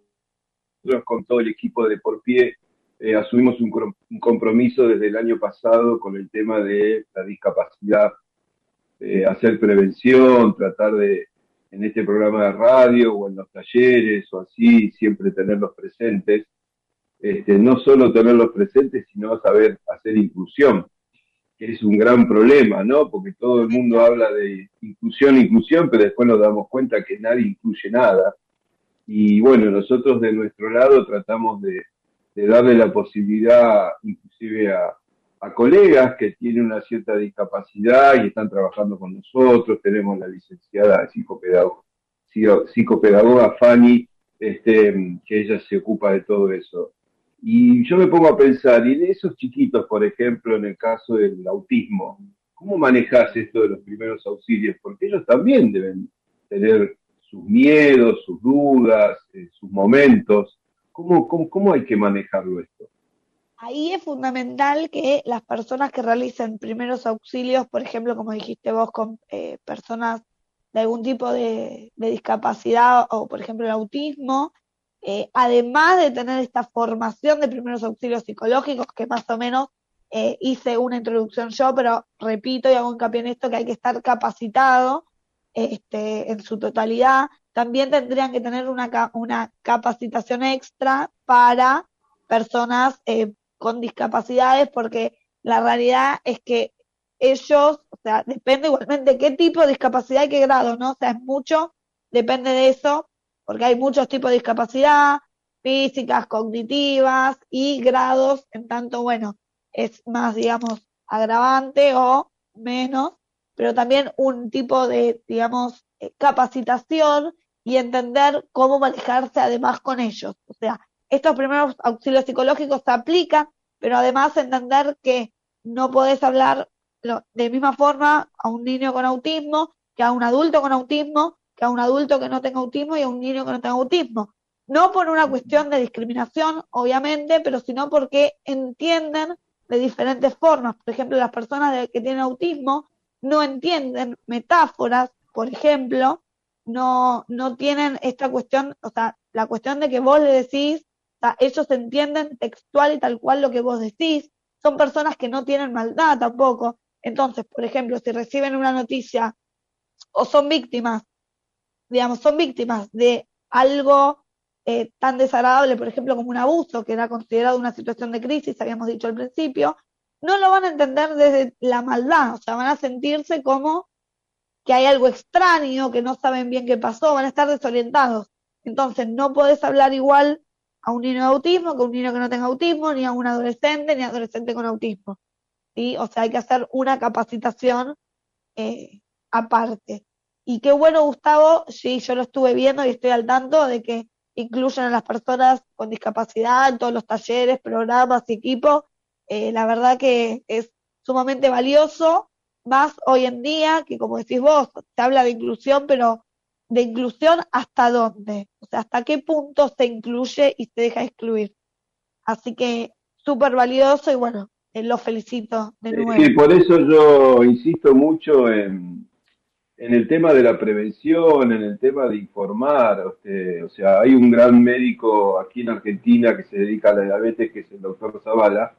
con todo el equipo de Por Pie eh, asumimos un, un compromiso desde el año pasado con el tema de la discapacidad, eh, hacer prevención, tratar de, en este programa de radio o en los talleres o así, siempre tenerlos presentes. Este, no solo tenerlos presentes, sino saber hacer inclusión. que es un gran problema, ¿no? Porque todo el mundo habla de inclusión, inclusión, pero después nos damos cuenta que nadie incluye nada. Y bueno, nosotros de nuestro lado tratamos de, de darle la posibilidad inclusive a, a colegas que tienen una cierta discapacidad y están trabajando con nosotros. Tenemos la licenciada psicopedagoga, psicopedagoga Fanny, este, que ella se ocupa de todo eso. Y yo me pongo a pensar, y en esos chiquitos, por ejemplo, en el caso del autismo, ¿cómo manejas esto de los primeros auxilios? Porque ellos también deben tener sus miedos, sus dudas, eh, sus momentos. ¿Cómo, cómo, ¿Cómo hay que manejarlo esto? Ahí es fundamental que las personas que realicen primeros auxilios, por ejemplo, como dijiste vos, con eh, personas de algún tipo de, de discapacidad o, por ejemplo, el autismo, eh, además de tener esta formación de primeros auxilios psicológicos, que más o menos eh, hice una introducción yo, pero repito y hago hincapié en esto, que hay que estar capacitado este, en su totalidad, también tendrían que tener una, una capacitación extra para personas eh, con discapacidades, porque la realidad es que ellos, o sea, depende igualmente qué tipo de discapacidad y qué grado, ¿no? O sea, es mucho, depende de eso, porque hay muchos tipos de discapacidad, físicas, cognitivas y grados, en tanto, bueno, es más, digamos, agravante o menos, pero también un tipo de, digamos, capacitación y entender cómo manejarse además con ellos. O sea, estos primeros auxilios psicológicos se aplican, pero además entender que no podés hablar de misma forma a un niño con autismo que a un adulto con autismo, que a un adulto que no tenga autismo y a un niño que no tenga autismo. No por una cuestión de discriminación, obviamente, pero sino porque entienden de diferentes formas. Por ejemplo, las personas de, que tienen autismo no entienden metáforas, por ejemplo, no, no tienen esta cuestión, o sea, la cuestión de que vos le decís, o sea, ellos entienden textual y tal cual lo que vos decís, son personas que no tienen maldad tampoco. Entonces, por ejemplo, si reciben una noticia o son víctimas, digamos, son víctimas de algo eh, tan desagradable, por ejemplo, como un abuso, que era considerado una situación de crisis, habíamos dicho al principio, no lo van a entender desde la maldad, o sea, van a sentirse como que hay algo extraño, que no saben bien qué pasó, van a estar desorientados. Entonces, no podés hablar igual a un niño de autismo que a un niño que no tenga autismo, ni a un adolescente, ni a adolescente con autismo. ¿Sí? O sea, hay que hacer una capacitación eh, aparte. Y qué bueno, Gustavo, sí, yo lo estuve viendo y estoy al tanto de que incluyen a las personas con discapacidad en todos los talleres, programas y equipos. Eh, la verdad que es sumamente valioso, más hoy en día, que como decís vos, se habla de inclusión, pero ¿de inclusión hasta dónde? O sea, ¿hasta qué punto se incluye y se deja excluir? Así que súper valioso y bueno, eh, lo felicito de nuevo. Sí, por eso yo insisto mucho en, en el tema de la prevención, en el tema de informar. Este, o sea, hay un gran médico aquí en Argentina que se dedica a la diabetes, que es el doctor Zavala,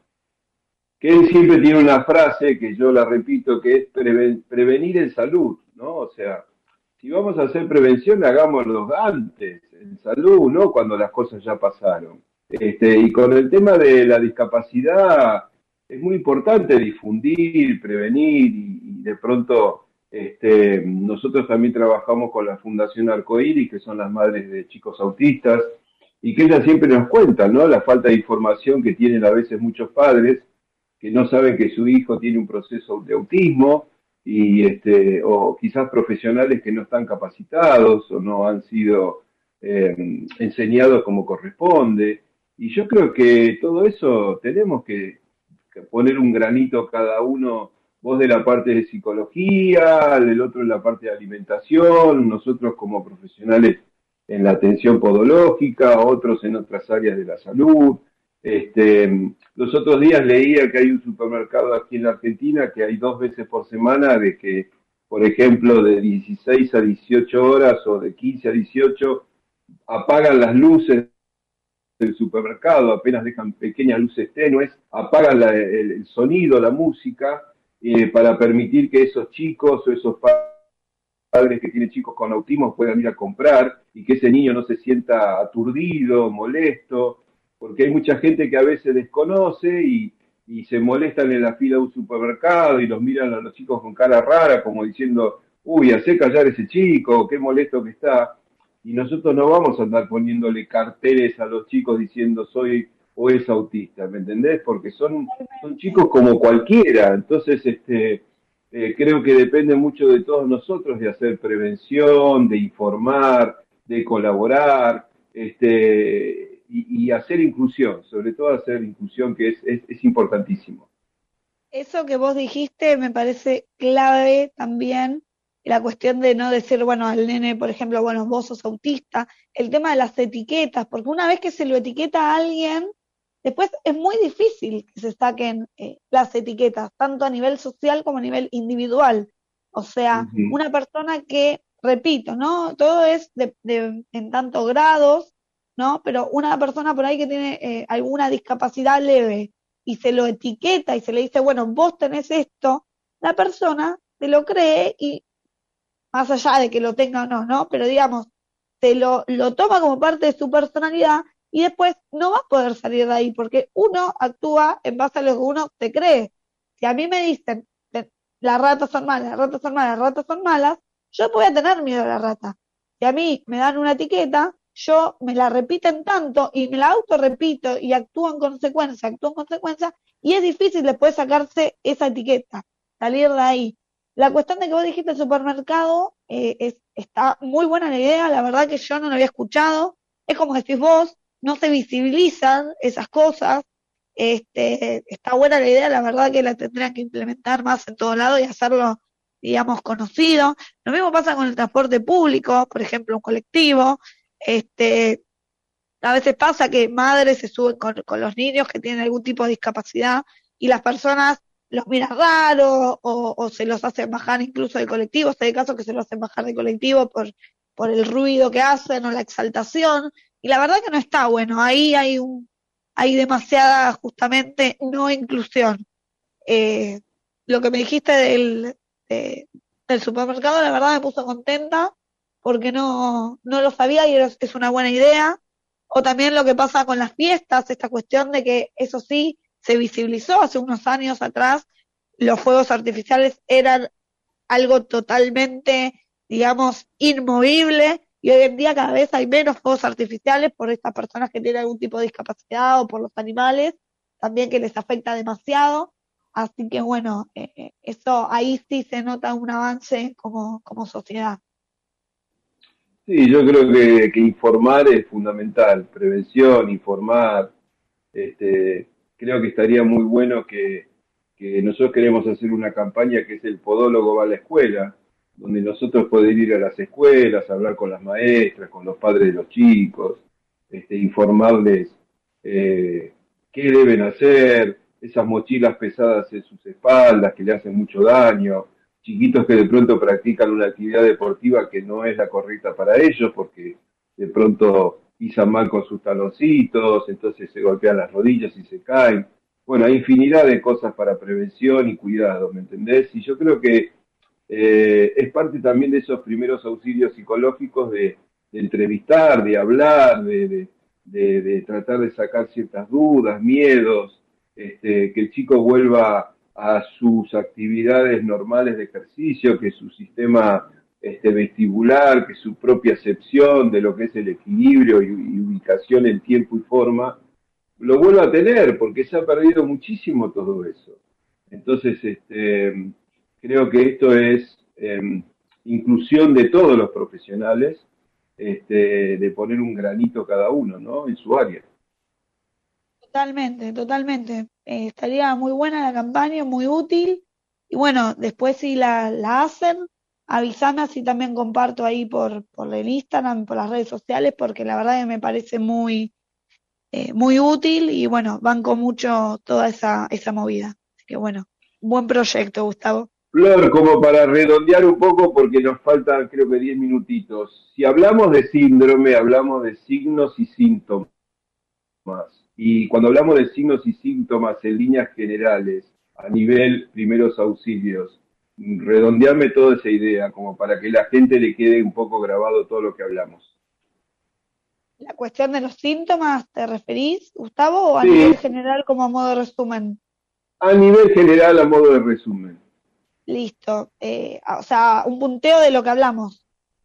que él siempre tiene una frase que yo la repito, que es preven, prevenir en salud, ¿no? O sea, si vamos a hacer prevención, hagámoslo antes, en salud, ¿no? Cuando las cosas ya pasaron. Este, y con el tema de la discapacidad, es muy importante difundir, prevenir, y, y de pronto este, nosotros también trabajamos con la Fundación Arcoíris, que son las madres de chicos autistas, y que ellas siempre nos cuentan, ¿no? La falta de información que tienen a veces muchos padres, que no saben que su hijo tiene un proceso de autismo, y este, o quizás profesionales que no están capacitados o no han sido eh, enseñados como corresponde. Y yo creo que todo eso tenemos que, que poner un granito cada uno, vos de la parte de psicología, el otro en la parte de alimentación, nosotros como profesionales en la atención podológica, otros en otras áreas de la salud. Este, los otros días leía que hay un supermercado aquí en la Argentina que hay dos veces por semana de que, por ejemplo, de dieciséis a dieciocho horas o de quince a dieciocho apagan las luces del supermercado, apenas dejan pequeñas luces tenues, apagan la, el, el sonido, la música, eh, para permitir que esos chicos o esos padres que tienen chicos con autismo puedan ir a comprar y que ese niño no se sienta aturdido, molesto, porque hay mucha gente que a veces desconoce y, y se molestan en la fila de un supermercado y los miran a los chicos con cara rara, como diciendo, uy, hacé callar a ese chico, qué molesto que está. Y nosotros no vamos a andar poniéndole carteles a los chicos diciendo soy o es autista, ¿me entendés? Porque son, son chicos como cualquiera. Entonces, este, eh, creo que depende mucho de todos nosotros de hacer prevención, de informar, de colaborar, este, y, y hacer inclusión, sobre todo hacer inclusión que es, es, es importantísimo. Eso que vos dijiste me parece clave también, la cuestión de no decir, bueno, al nene, por ejemplo, bueno, vos sos autista, el tema de las etiquetas, porque una vez que se lo etiqueta a alguien, después es muy difícil que se saquen eh, las etiquetas, tanto a nivel social como a nivel individual. O sea, Ujú. una persona que, repito, ¿no? Todo es de, de- en tanto grados, ¿no? Pero una persona por ahí que tiene eh, alguna discapacidad leve y se lo etiqueta y se le dice, bueno, vos tenés esto, la persona se lo cree y más allá de que lo tenga o no, ¿no? Pero digamos, se lo, lo toma como parte de su personalidad y después no va a poder salir de ahí porque uno actúa en base a lo que uno se cree. Si a mí me dicen, las ratas son malas, las ratas son malas, las ratas son malas, yo voy a tener miedo a la rata. Si a mí me dan una etiqueta, yo me la repiten tanto y me la autorrepito y actúo en consecuencia, actúo en consecuencia, y es difícil después sacarse esa etiqueta, salir de ahí. La cuestión de que vos dijiste el supermercado, eh, es, está muy buena la idea, la verdad que yo no lo había escuchado. Es como decís vos, no se visibilizan esas cosas. Este, está buena la idea, la verdad que la tendrían que implementar más en todo lado y hacerlo, digamos, conocido. Lo mismo pasa con el transporte público, por ejemplo, un colectivo. Este, a veces pasa que madres se suben con, con los niños que tienen algún tipo de discapacidad y las personas los miran raro o, o se los hacen bajar incluso del colectivo. Este hay casos que se los hacen bajar del colectivo por, por el ruido que hacen o la exaltación. Y la verdad que no está bueno. Ahí hay un, hay demasiada justamente no inclusión. Eh, lo que me dijiste del, de- del supermercado, la verdad me puso contenta porque no, no lo sabía y es, es una buena idea. O también lo que pasa con las fiestas, esta cuestión de que eso sí se visibilizó hace unos años atrás, los fuegos artificiales eran algo totalmente, digamos, inmovible y hoy en día cada vez hay menos fuegos artificiales por estas personas que tienen algún tipo de discapacidad o por los animales, también que les afecta demasiado. Así que bueno, eh, eh, eso ahí sí se nota un avance como, como sociedad. Sí, yo creo que, que informar es fundamental, prevención, informar. Este, creo que estaría muy bueno que, que nosotros queremos hacer una campaña que es el Podólogo va a la escuela, donde nosotros poder ir a las escuelas, hablar con las maestras, con los padres de los chicos, este, informarles eh, qué deben hacer, esas mochilas pesadas en sus espaldas que le hacen mucho daño, chiquitos que de pronto practican una actividad deportiva que no es la correcta para ellos porque de pronto pisan mal con sus taloncitos, entonces se golpean las rodillas y se caen. Bueno, hay infinidad de cosas para prevención y cuidado, ¿me entendés? Y yo creo que eh, es parte también de esos primeros auxilios psicológicos de, de entrevistar, de hablar, de, de, de, de tratar de sacar ciertas dudas, miedos, este, que el chico vuelva a sus actividades normales de ejercicio, que su sistema este, vestibular, que su propia acepción de lo que es el equilibrio y, y ubicación en tiempo y forma, lo vuelva a tener, porque se ha perdido muchísimo todo eso. Entonces, este, creo que esto es eh, inclusión de todos los profesionales, este, de poner un granito cada uno, ¿no? En su área. Totalmente, totalmente. Eh, estaría muy buena la campaña, muy útil. Y bueno, después si la, la hacen, avísame así también comparto ahí por, por el Instagram, por las redes sociales, porque la verdad que me parece muy, eh, muy útil y bueno, banco mucho toda esa, esa movida. Así que bueno, buen proyecto, Gustavo. Flor, como para redondear un poco, porque nos faltan creo que diez minutitos. Si hablamos de síndrome, hablamos de signos y síntomas. Y cuando hablamos de signos y síntomas en líneas generales, a nivel primeros auxilios, redondeame toda esa idea, como para que la gente le quede un poco grabado todo lo que hablamos. La cuestión de los síntomas, ¿te referís, Gustavo, o a nivel Sí, general como a modo de resumen? a nivel general, a modo de resumen. Listo. Eh, o sea, un punteo de lo que hablamos.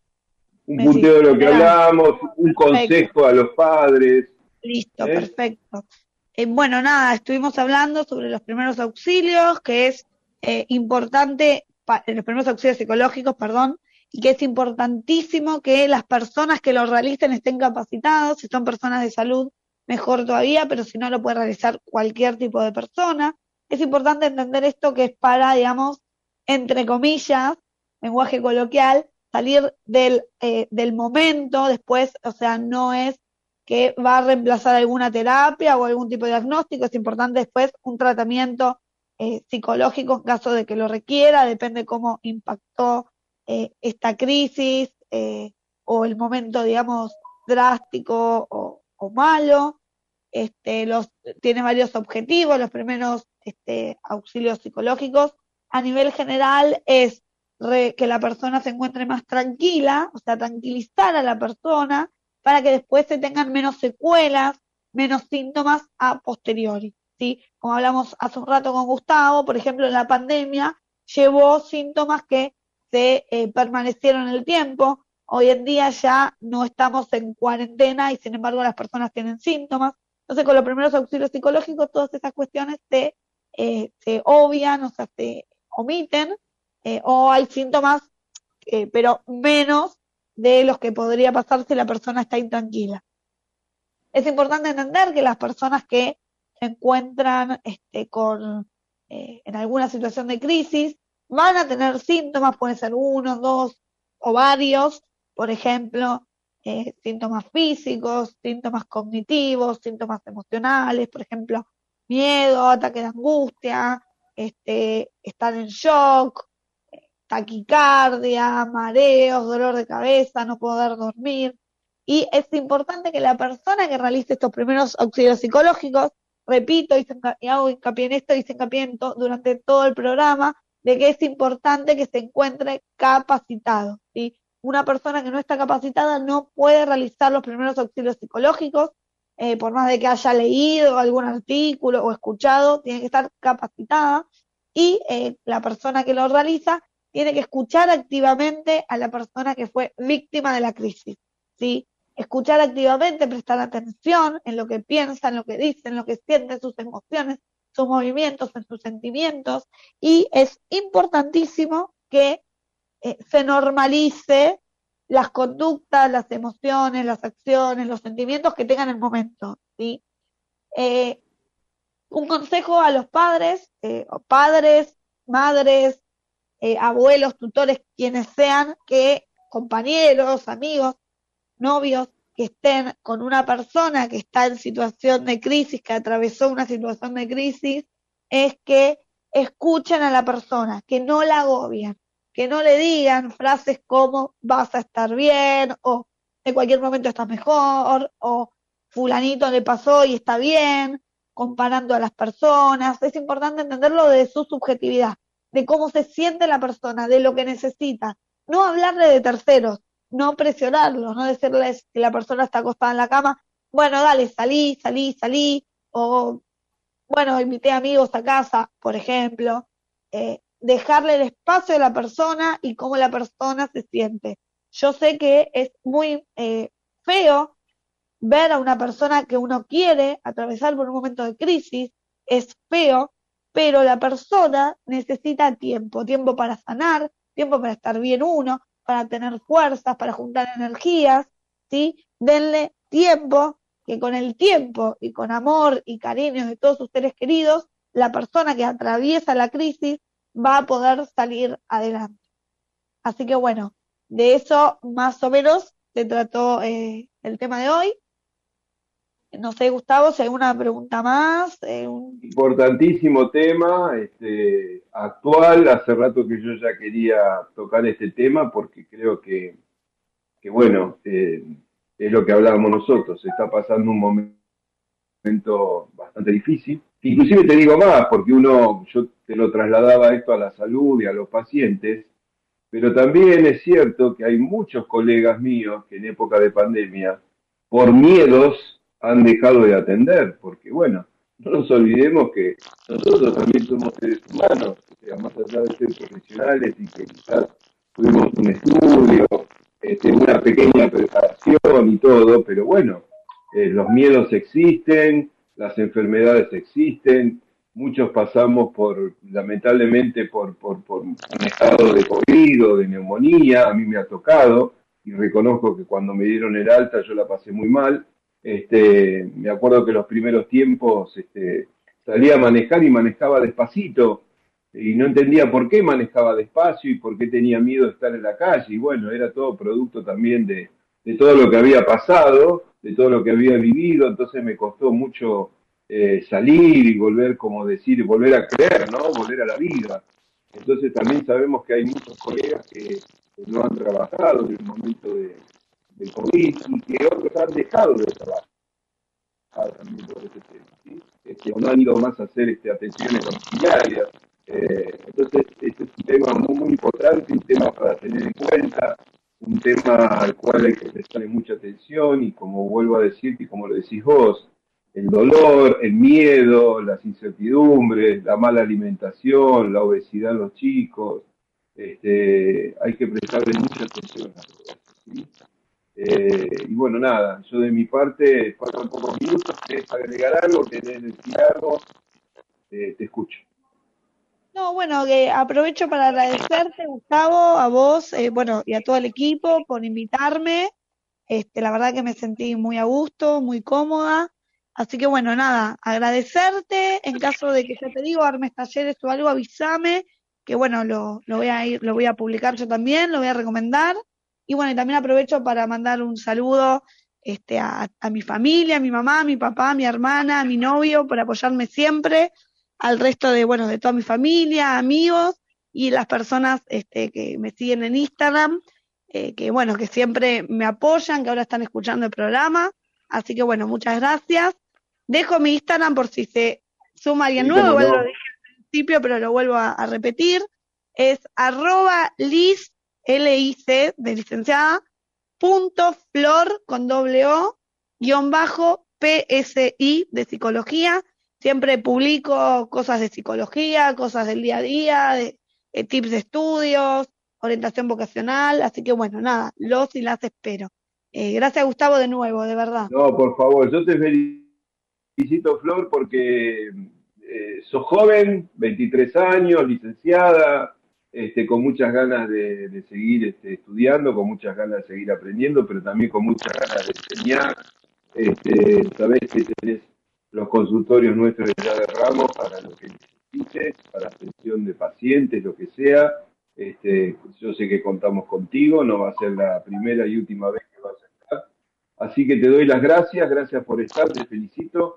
Un Me punteo de lo que general. hablamos, un Perfecto. consejo a los padres. Listo, ¿eh? perfecto. Eh, bueno, nada, estuvimos hablando sobre los primeros auxilios, que es eh, importante, pa- los primeros auxilios psicológicos, perdón, y que es importantísimo que las personas que lo realicen estén capacitados. Si son personas de salud, mejor todavía, pero si no, lo puede realizar cualquier tipo de persona. Es importante entender esto, que es para, digamos, entre comillas, lenguaje coloquial, salir del, eh, del momento después. O sea, no es que va a reemplazar alguna terapia o algún tipo de diagnóstico. Es importante después un tratamiento eh, psicológico en caso de que lo requiera. Depende cómo impactó eh, esta crisis eh, o el momento, digamos, drástico o, o malo. Este, los, tiene varios objetivos. Los primeros este, auxilios psicológicos a nivel general es re, que la persona se encuentre más tranquila, o sea, tranquilizar a la persona para que después se tengan menos secuelas, menos síntomas a posteriori, ¿sí? Como hablamos hace un rato con Gustavo, por ejemplo, en la pandemia llevó síntomas que se eh, permanecieron en el tiempo. Hoy en día ya no estamos en cuarentena y sin embargo las personas tienen síntomas. Entonces, con los primeros auxilios psicológicos, todas esas cuestiones se, eh, se obvian, o sea, se omiten, eh, o hay síntomas, eh, pero menos de los que podría pasar si la persona está intranquila. Es importante entender que las personas que se encuentran este, con, eh, en alguna situación de crisis van a tener síntomas, pueden ser uno, dos o varios, por ejemplo, eh, síntomas físicos, síntomas cognitivos, síntomas emocionales, por ejemplo, miedo, ataque de angustia, este, estar en shock, taquicardia, mareos, dolor de cabeza, no poder dormir. Y es importante que la persona que realice estos primeros auxilios psicológicos, repito, y hago hincapié en esto, hice hincapié en to, durante todo el programa, de que es importante que se encuentre capacitado, ¿sí? Una persona que no está capacitada no puede realizar los primeros auxilios psicológicos, eh, por más de que haya leído algún artículo o escuchado, tiene que estar capacitada, y eh, la persona que lo realiza tiene que escuchar activamente a la persona que fue víctima de la crisis, ¿sí? Escuchar activamente, prestar atención en lo que piensa, en lo que dice, en lo que siente, sus emociones, sus movimientos, en sus sentimientos. Y es importantísimo que eh, se normalice las conductas, las emociones, las acciones, los sentimientos que tengan en el momento, ¿sí? Eh, un consejo a los padres, eh, padres, madres, eh, abuelos, tutores, quienes sean, que compañeros, amigos, novios, que estén con una persona que está en situación de crisis, que atravesó una situación de crisis, es que escuchen a la persona, que no la agobien, que no le digan frases como vas a estar bien, o en cualquier momento estás mejor, o fulanito le pasó y está bien, comparando a las personas. Es importante entenderlo de su subjetividad, de cómo se siente la persona, de lo que necesita. No hablarle de terceros, no presionarlos, no decirles que la persona está acostada en la cama, bueno, dale, salí, salí, salí, o bueno, invité amigos a casa, por ejemplo. Eh, dejarle el espacio a la persona y cómo la persona se siente. Yo sé que es muy eh, feo ver a una persona que uno quiere atravesar por un momento de crisis, es feo, pero la persona necesita tiempo, tiempo para sanar, tiempo para estar bien uno, para tener fuerzas, para juntar energías, ¿sí? Denle tiempo, que con el tiempo y con amor y cariño de todos sus seres queridos, la persona que atraviesa la crisis va a poder salir adelante. Así que bueno, de eso más o menos se trató eh, el tema de hoy. No sé, Gustavo, si hay alguna pregunta más. Eh, un... Importantísimo tema, este, actual. Hace rato que yo ya quería tocar este tema porque creo que, que bueno, eh, es lo que hablábamos nosotros. Se está pasando un momento bastante difícil. Inclusive te digo más, porque uno, yo te lo trasladaba esto a la salud y a los pacientes, pero también es cierto que hay muchos colegas míos que en época de pandemia, por miedos, han dejado de atender, porque bueno, no nos olvidemos que nosotros también somos seres humanos, o sea, más allá de ser profesionales y que quizás tuvimos un estudio, este, una pequeña preparación y todo, pero bueno, eh, los miedos existen, las enfermedades existen, muchos pasamos por, lamentablemente, por, por, por un estado de COVID o de neumonía, a mí me ha tocado, y reconozco que cuando me dieron el alta yo la pasé muy mal. Este, me acuerdo que los primeros tiempos este, salía a manejar y manejaba despacito, y no entendía por qué manejaba despacio y por qué tenía miedo de estar en la calle, y bueno, era todo producto también de, de todo lo que había pasado, de todo lo que había vivido, entonces me costó mucho eh, salir y volver, como decir, volver a creer, ¿no? Volver a la vida. Entonces también sabemos que hay muchos colegas que, que no han trabajado en el momento de, de COVID y que otros han dejado de trabajar también por ese tema, ¿sí? Este, o no han ido más a hacer este, atenciones domiciliarias. Eh, entonces, este es un tema muy, muy importante, un tema para tener en cuenta, un tema al cual hay que prestarle mucha atención y como vuelvo a decirte y como lo decís vos, el dolor, el miedo, las incertidumbres, la mala alimentación, la obesidad en los chicos, este, hay que prestarle mucha atención a todo eso, ¿sí? Eh, y bueno, nada, yo de mi parte, faltan pocos minutos, ¿querés agregar algo? ¿Querés decir algo? Eh, te escucho. No, bueno, que aprovecho para agradecerte, Gustavo, a vos, eh, bueno, y a todo el equipo por invitarme. Este, la verdad que me sentí muy a gusto, muy cómoda. Así que bueno, nada, agradecerte. En caso de que ya te digo, armes talleres o algo, avísame, que bueno, lo, lo voy a ir, lo voy a publicar yo también, lo voy a recomendar. Y bueno, y también aprovecho para mandar un saludo este, a, a mi familia, a mi mamá, a mi papá, a mi hermana, a mi novio, por apoyarme siempre, al resto de, bueno, de toda mi familia, amigos y las personas este, que me siguen en Instagram, eh, que bueno, que siempre me apoyan, que ahora están escuchando el programa. Así que bueno, muchas gracias. Dejo mi Instagram por si se suma alguien Sí, nuevo, igual no. lo dije al principio, pero lo vuelvo a, a repetir. Es arroba Liz, L I C, de licenciada, punto flor, con doble O, guión bajo, P S I, de psicología. Siempre publico cosas de psicología, cosas del día a día, de, de tips de estudios, orientación vocacional, así que bueno, nada, los y las espero. Eh, gracias, Gustavo, de nuevo, de verdad. No, por favor, yo te felicito, Flor, porque eh, sos joven, veintitrés años, licenciada, este, con muchas ganas de, de seguir este, estudiando, con muchas ganas de seguir aprendiendo, pero también con muchas ganas de enseñar. Este, sabés que tenés los consultorios nuestros de Ya de Ramos para lo que necesites, para atención de pacientes, lo que sea. Este, yo sé que contamos contigo, no va a ser la primera y última vez que vas a estar. Así que te doy las gracias, gracias por estar, te felicito.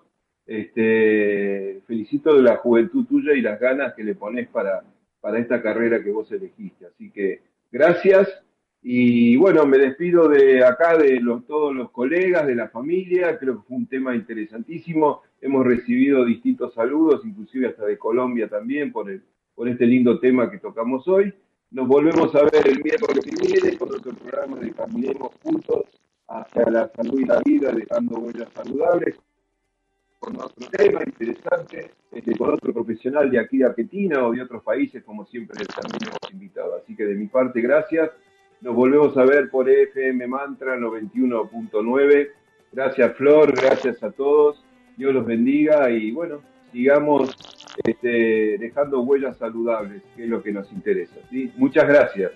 Este, felicito de la juventud tuya y las ganas que le pones para, para esta carrera que vos elegiste. Así que gracias. Y bueno, me despido de acá de los, todos los colegas, de la familia. Creo que fue un tema interesantísimo. Hemos recibido distintos saludos, inclusive hasta de Colombia también, por, el, por este lindo tema que tocamos hoy. Nos volvemos a ver el miércoles que viene con otro programa de Caminemos Juntos hacia la salud y la vida, dejando huellas saludables, con otro tema interesante, este, con otro profesional de aquí de Argentina o de otros países, como siempre también hemos invitado. Así que de mi parte, gracias. Nos volvemos a ver por F M Mantra noventa y uno punto nueve. Gracias, Flor, gracias a todos. Dios los bendiga y bueno, sigamos este, dejando huellas saludables, que es lo que nos interesa, ¿sí? Muchas gracias.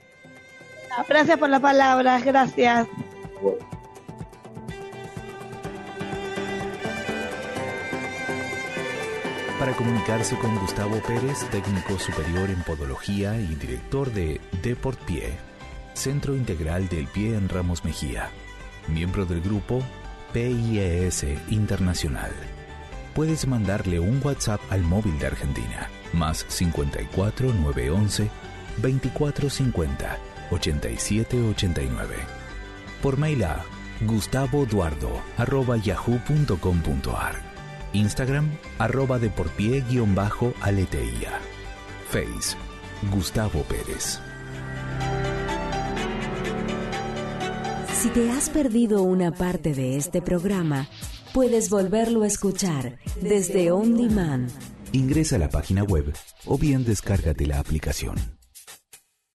Gracias por las palabras, gracias. Bueno. Para comunicarse con Gustavo Pérez, técnico superior en podología y director de Deportpie, Centro Integral del Pie en Ramos Mejía, miembro del grupo P I E S Internacional. Puedes mandarle un WhatsApp al móvil de Argentina, más cincuenta y cuatro, nueve once, veinticuatro cincuenta, ochenta y siete ochenta y nueve. Por mail a gustavoduardo arroba yahoo punto com punto ar. Instagram, arroba deportpie-aleteia. Face, Gustavo Pérez. Si te has perdido una parte de este programa, puedes volverlo a escuchar desde On Demand. Ingresa a la página web o bien descárgate la aplicación.